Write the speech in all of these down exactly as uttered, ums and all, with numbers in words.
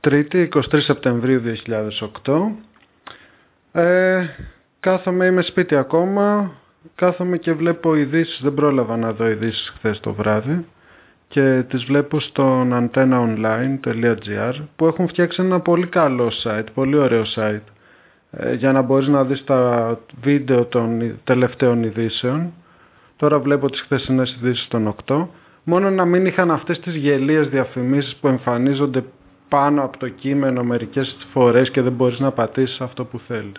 Τρίτη, εικοστή τρίτη Σεπτεμβρίου δύο χιλιάδες οκτώ. Ε, κάθομαι, είμαι σπίτι ακόμα. Κάθομαι και βλέπω ειδήσεις. Δεν πρόλαβα να δω ειδήσεις χθες το βράδυ. Και τις βλέπω στο antenna online τελεία τζι άρ που έχουν φτιάξει ένα πολύ καλό site, πολύ ωραίο site. Ε, για να μπορείς να δεις τα βίντεο των τελευταίων ειδήσεων. Τώρα βλέπω τις χθεσινές ειδήσεις των οκτώ. Μόνο να μην είχαν αυτές τις γελίες διαφημίσεις που εμφανίζονται πάνω από το κείμενο μερικές φορές και δεν μπορείς να πατήσεις αυτό που θέλεις.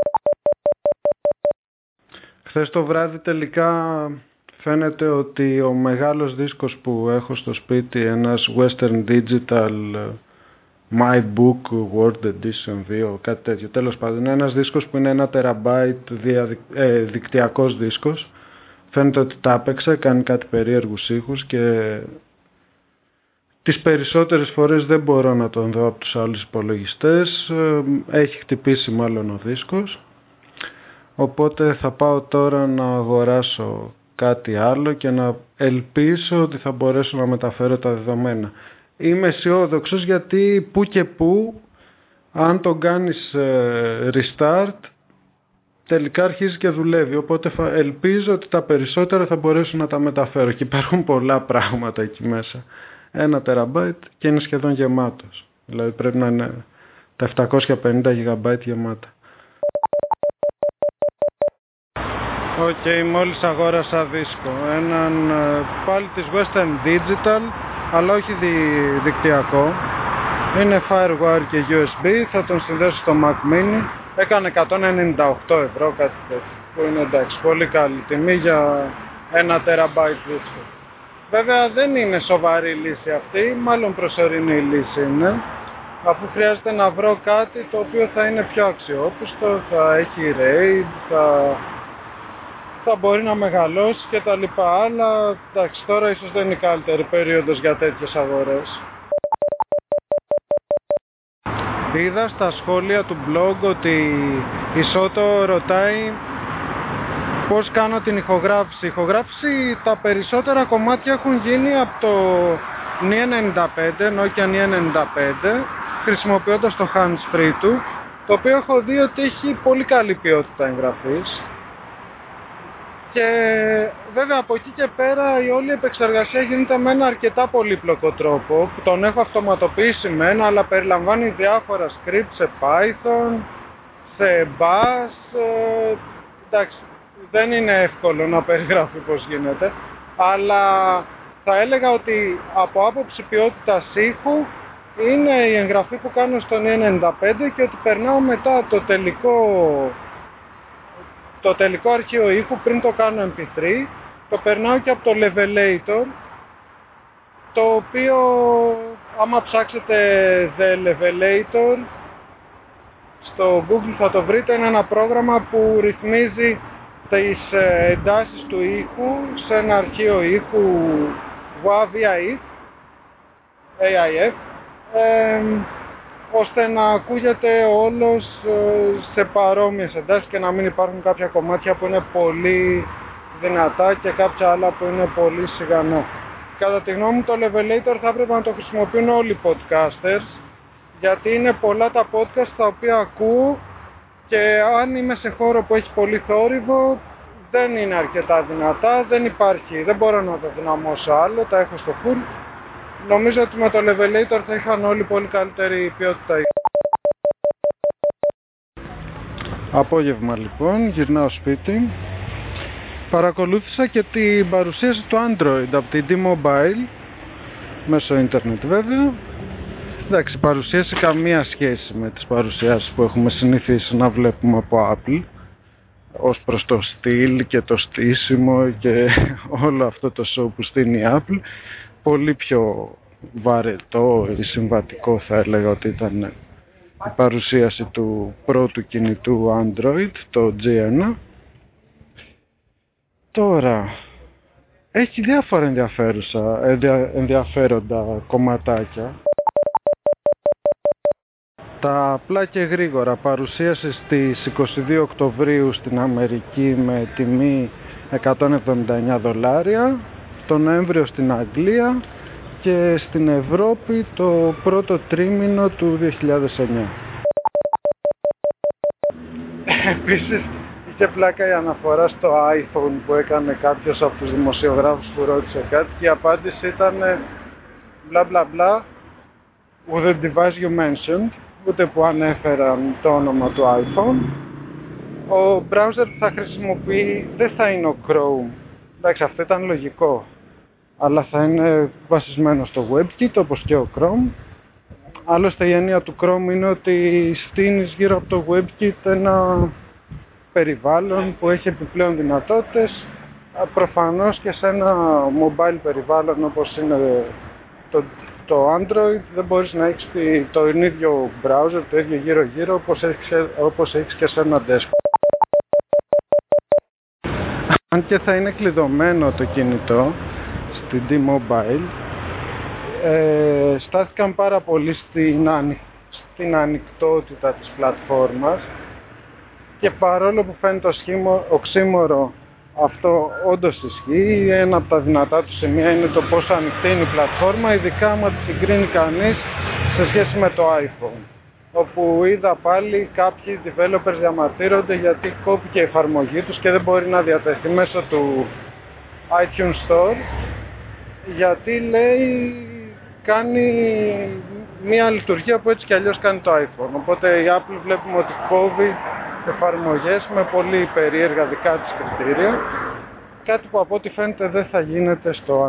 Χθες το βράδυ τελικά φαίνεται ότι ο μεγάλος δίσκος που έχω στο σπίτι, ένας Western Digital My Book World Edition δύο, κάτι τέτοιο, τέλος πάντων, είναι ένας δίσκος που είναι ένα τεραμπάιτ διαδικ... ε, δικτυακός δίσκος. Φαίνεται ότι τα έπαιξε, κάνει κάτι περίεργους ήχους και τις περισσότερες φορές δεν μπορώ να τον δω από τους άλλους υπολογιστές. Έχει χτυπήσει μάλλον ο δίσκος. Οπότε θα πάω τώρα να αγοράσω κάτι άλλο και να ελπίσω ότι θα μπορέσω να μεταφέρω τα δεδομένα. Είμαι αισιόδοξος γιατί που και που αν τον κάνεις restart τελικά αρχίζει και δουλεύει, οπότε ελπίζω ότι τα περισσότερα θα μπορέσω να τα μεταφέρω και υπάρχουν πολλά πράγματα εκεί μέσα. Ένα τεραμπάιτ και είναι σχεδόν γεμάτος, δηλαδή πρέπει να είναι τα επτακόσια πενήντα γιγαμπάιτ γεμάτα. Οκ, okay, μόλις αγόρασα δίσκο, έναν πάλι της Western Digital, αλλά όχι δι, δικτυακό, είναι FireWire και γιου ες μπι, θα τον συνδέσω στο Mac Mini. Έκανε εκατόν ενενήντα οκτώ ευρώ, κάτι τέτοιο, που είναι εντάξει, πολύ καλή τιμή για ένα τεραμπάιτ δίσκο. Βέβαια δεν είναι σοβαρή λύση αυτή, μάλλον προσωρινή λύση είναι, αφού χρειάζεται να βρω κάτι το οποίο θα είναι πιο αξιόπιστο, θα έχει RAID, θα, θα μπορεί να μεγαλώσει και τα λοιπά, αλλά εντάξει, τώρα ίσως δεν είναι η καλύτερη περίοδος για τέτοιες αγορές. Είδα στα σχόλια του blog ότι η Σότο ρωτάει πώς κάνω την ηχογράφηση. Η ηχογράφηση, τα περισσότερα κομμάτια έχουν γίνει από το νι ενενήντα πέντε, Nokia νι ενενήντα πέντε, χρησιμοποιώντας το hands free του, το οποίο έχω δει ότι έχει πολύ καλή ποιότητα εγγραφής. Και βέβαια από εκεί και πέρα η όλη επεξεργασία γίνεται με ένα αρκετά πολύπλοκο τρόπο, που τον έχω αυτοματοποιήσει μεν, αλλά περιλαμβάνει διάφορα script σε Python, σε Bash, ε, εντάξει, δεν είναι εύκολο να περιγράφει πώς γίνεται, αλλά θα έλεγα ότι από άποψη ποιότητας ήχου είναι η εγγραφή που κάνω στο νι ενενήντα πέντε και ότι περνάω μετά το τελικό το τελικό αρχείο ήχου πριν το κάνω εμ πι θρι, το περνάω και από το Levelator, το οποίο άμα ψάξετε The Levelator στο Google θα το βρείτε, είναι ένα πρόγραμμα που ρυθμίζει τις εντάσεις του ήχου σε ένα αρχείο ήχου γουάι βι άι εφ, ε, ώστε να ακούγεται όλος σε παρόμοιες εντάσεις και να μην υπάρχουν κάποια κομμάτια που είναι πολύ δυνατά και κάποια άλλα που είναι πολύ σιγανά. Κατά τη γνώμη μου το Levelator θα έπρεπε να το χρησιμοποιούν όλοι οι podcasters, γιατί είναι πολλά τα podcast τα οποία ακούω και αν είμαι σε χώρο που έχει πολύ θόρυβο δεν είναι αρκετά δυνατά, δεν υπάρχει, δεν μπορώ να το δυναμώσω άλλο, τα έχω στο full. Νομίζω ότι με το Levelator θα είχαν όλοι πολύ καλύτερη ποιότητα. Απόγευμα λοιπόν, γυρνάω σπίτι. Παρακολούθησα και την παρουσίαση του Android από την T-Mobile, μέσω ίντερνετ βέβαια. Εντάξει, παρουσίαση καμία σχέση με τις παρουσιάσεις που έχουμε συνηθίσει να βλέπουμε από Apple, ως προς το στυλ και το στήσιμο και όλο αυτό το show που στείνει η Apple. Πολύ πιο βαρετό ή συμβατικό θα έλεγα ότι ήταν η παρουσίαση του πρώτου κινητού Android, το τζι ένα. Τώρα, έχει διάφορα ενδιαφέρουσα, ενδιαφέροντα κομματάκια. Τα απλά και γρήγορα, παρουσίαση στις είκοσι δύο Οκτωβρίου στην Αμερική με τιμή εκατόν εβδομήντα εννέα δολάρια, τον Νοέμβριο στην Αγγλία και στην Ευρώπη το πρώτο τρίμηνο του δύο χιλιάδες εννιά. Επίσης, είχε πλάκα η αναφορά στο iPhone που έκανε κάποιος από τους δημοσιογράφους που ρώτησε κάτι και η απάντηση ήταν μπλα μπλα μπλα with the device you mentioned, ούτε που ανέφεραν το όνομα του iPhone. Ο browser που θα χρησιμοποιεί δεν θα είναι ο Chrome. Εντάξει, αυτό ήταν λογικό. Αλλά θα είναι βασισμένο στο WebKit όπως και ο Chrome. Άλλωστε η έννοια του Chrome είναι ότι στείνεις γύρω από το WebKit ένα περιβάλλον που έχει επιπλέον δυνατότητες. Προφανώς και σε ένα mobile περιβάλλον όπως είναι το, το Android δεν μπορείς να έχεις το ίδιο browser, το ίδιο γύρω γύρω όπως έχεις, όπως έχεις και σε ένα desktop. Αν και θα είναι κλειδωμένο το κινητό στην T-Mobile, ε, στάθηκαν πάρα πολύ στην, ανοι... στην ανοιχτότητα της πλατφόρμας και παρόλο που φαίνεται οξύμορο, αυτό όντως ισχύει. Ένα από τα δυνατά του σημεία είναι το πόσο ανοιχτή είναι η πλατφόρμα, ειδικά άμα τη συγκρίνει κανείς σε σχέση με το iPhone, όπου είδα πάλι κάποιοι developers διαμαρτύρονται γιατί κόπηκε η εφαρμογή τους και δεν μπορεί να διατεθεί μέσω του iTunes Store, γιατί λέει κάνει μία λειτουργία που έτσι κι αλλιώς κάνει το iPhone. Οπότε η Apple βλέπουμε ότι κόβει εφαρμογές με πολύ περίεργα δικά της κριτήρια, κάτι που από ό,τι φαίνεται δεν θα γίνεται στο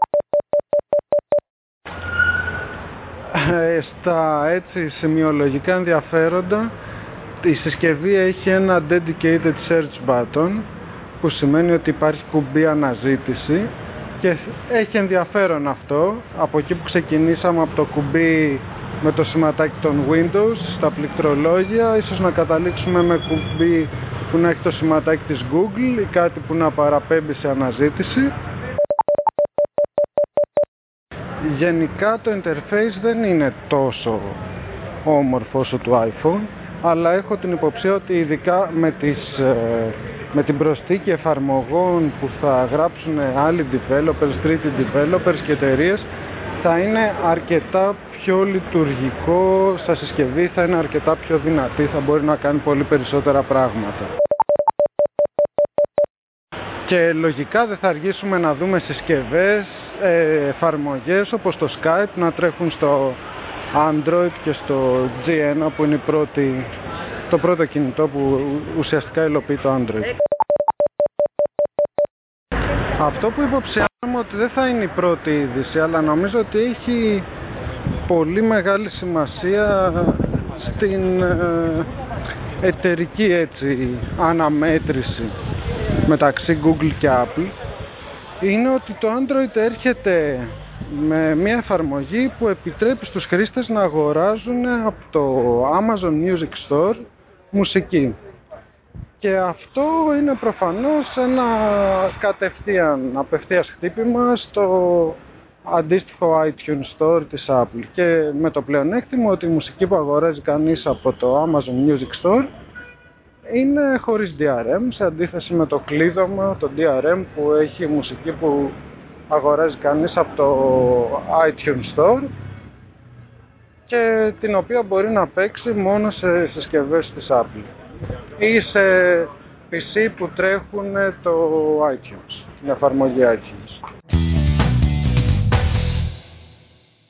ε, στα έτσι σημειολογικά ενδιαφέροντα. Η συσκευή έχει ένα dedicated search button που σημαίνει ότι υπάρχει κουμπί αναζήτηση και έχει ενδιαφέρον αυτό. Από εκεί που ξεκινήσαμε από το κουμπί με το σηματάκι των Windows στα πληκτρολόγια, ίσως να καταλήξουμε με κουμπί που να έχει το σηματάκι της Google ή κάτι που να παραπέμπει σε αναζήτηση. Γενικά το interface δεν είναι τόσο όμορφο όσο του iPhone, αλλά έχω την υποψία ότι ειδικά με, τις, με την προσθήκη εφαρμογών που θα γράψουν άλλοι developers, τρίτη developers και εταιρείες, θα είναι αρκετά πιο λειτουργικό στα συσκευή, θα είναι αρκετά πιο δυνατή, θα μπορεί να κάνει πολύ περισσότερα πράγματα. Και λογικά δεν θα αργήσουμε να δούμε συσκευές, εφαρμογές όπως το Skype να τρέχουν στο Android και στο τζι ένα που είναι η πρώτη, το πρώτο κινητό που ουσιαστικά υλοποιεί το Android. Αυτό που υποψιάζομαι ότι δεν θα είναι η πρώτη είδηση, αλλά νομίζω ότι έχει πολύ μεγάλη σημασία στην εταιρική έτσι αναμέτρηση μεταξύ Google και Apple, είναι ότι το Android έρχεται με μια εφαρμογή που επιτρέπει στους χρήστες να αγοράζουν από το Amazon Music Store μουσική. Και αυτό είναι προφανώς ένα κατευθείαν, απευθείας χτύπημα στο αντίστοιχο iTunes Store της Apple. Και με το πλεονέκτημα ότι η μουσική που αγοράζει κανείς από το Amazon Music Store είναι χωρίς ντι αρ εμ, σε αντίθεση με το κλείδωμα, το ντι αρ εμ που έχει μουσική που αγοράζει κανείς από το iTunes Store και την οποία μπορεί να παίξει μόνο σε συσκευές της Apple ή σε πι σι που τρέχουν το iTunes, την εφαρμογή iTunes.